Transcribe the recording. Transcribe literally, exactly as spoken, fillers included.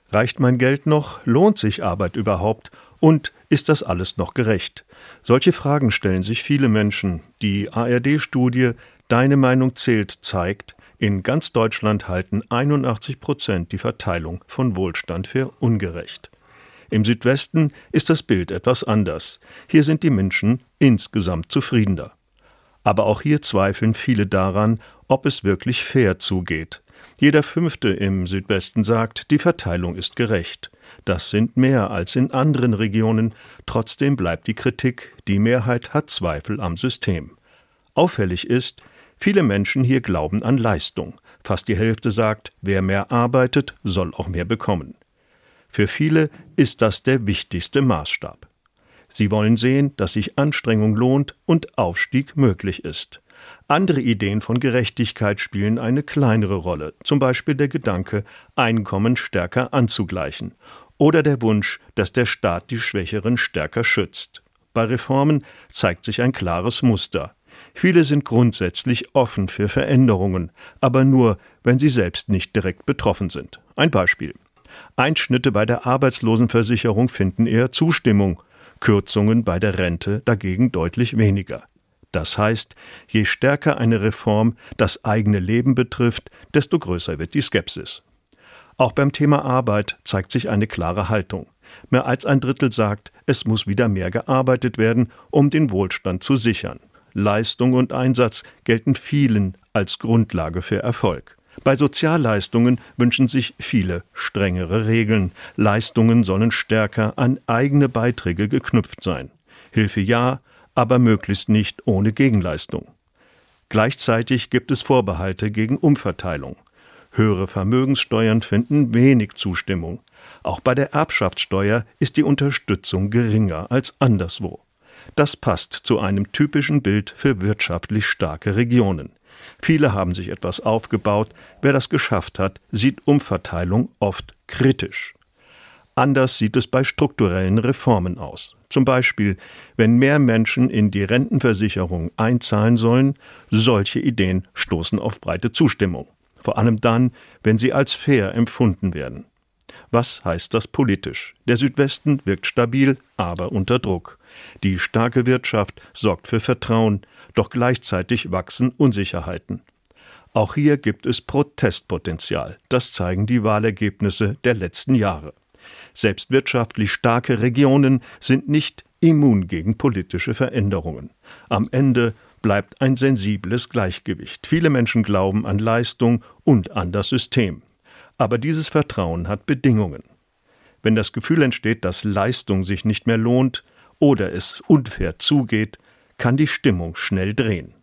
Reicht mein Geld noch? Lohnt sich Arbeit überhaupt? Und ist das alles noch gerecht? Solche Fragen stellen sich viele Menschen. Die A R D-Studie Deine Meinung zählt zeigt, in ganz Deutschland halten einundachtzig Prozent die Verteilung von Wohlstand für ungerecht. Im Südwesten ist das Bild etwas anders. Hier sind die Menschen insgesamt zufriedener. Aber auch hier zweifeln viele daran, ob es wirklich fair zugeht. Jeder Fünfte im Südwesten sagt, die Verteilung ist gerecht. Das sind mehr als in anderen Regionen. Trotzdem bleibt die Kritik, die Mehrheit hat Zweifel am System. Auffällig ist, viele Menschen hier glauben an Leistung. Fast die Hälfte sagt, wer mehr arbeitet, soll auch mehr bekommen. Für viele ist das der wichtigste Maßstab. Sie wollen sehen, dass sich Anstrengung lohnt und Aufstieg möglich ist. Andere Ideen von Gerechtigkeit spielen eine kleinere Rolle, zum Beispiel der Gedanke, Einkommen stärker anzugleichen oder der Wunsch, dass der Staat die Schwächeren stärker schützt. Bei Reformen zeigt sich ein klares Muster. Viele sind grundsätzlich offen für Veränderungen, aber nur, wenn sie selbst nicht direkt betroffen sind. Ein Beispiel. Einschnitte bei der Arbeitslosenversicherung finden eher Zustimmung, Kürzungen bei der Rente dagegen deutlich weniger. Das heißt, je stärker eine Reform das eigene Leben betrifft, desto größer wird die Skepsis. Auch beim Thema Arbeit zeigt sich eine klare Haltung. Mehr als ein Drittel sagt, es muss wieder mehr gearbeitet werden, um den Wohlstand zu sichern. Leistung und Einsatz gelten vielen als Grundlage für Erfolg. Bei Sozialleistungen wünschen sich viele strengere Regeln. Leistungen sollen stärker an eigene Beiträge geknüpft sein. Hilfe ja, aber möglichst nicht ohne Gegenleistung. Gleichzeitig gibt es Vorbehalte gegen Umverteilung. Höhere Vermögenssteuern finden wenig Zustimmung. Auch bei der Erbschaftssteuer ist die Unterstützung geringer als anderswo. Das passt zu einem typischen Bild für wirtschaftlich starke Regionen. Viele haben sich etwas aufgebaut. Wer das geschafft hat, sieht Umverteilung oft kritisch. Anders sieht es bei strukturellen Reformen aus. Zum Beispiel, wenn mehr Menschen in die Rentenversicherung einzahlen sollen, solche Ideen stoßen auf breite Zustimmung. Vor allem dann, wenn sie als fair empfunden werden. Was heißt das politisch? Der Südwesten wirkt stabil, aber unter Druck. Die starke Wirtschaft sorgt für Vertrauen, doch gleichzeitig wachsen Unsicherheiten. Auch hier gibt es Protestpotenzial. Das zeigen die Wahlergebnisse der letzten Jahre. Selbst wirtschaftlich starke Regionen sind nicht immun gegen politische Veränderungen. Am Ende bleibt ein sensibles Gleichgewicht. Viele Menschen glauben an Leistung und an das System. Aber dieses Vertrauen hat Bedingungen. Wenn das Gefühl entsteht, dass Leistung sich nicht mehr lohnt oder es unfair zugeht, kann die Stimmung schnell drehen.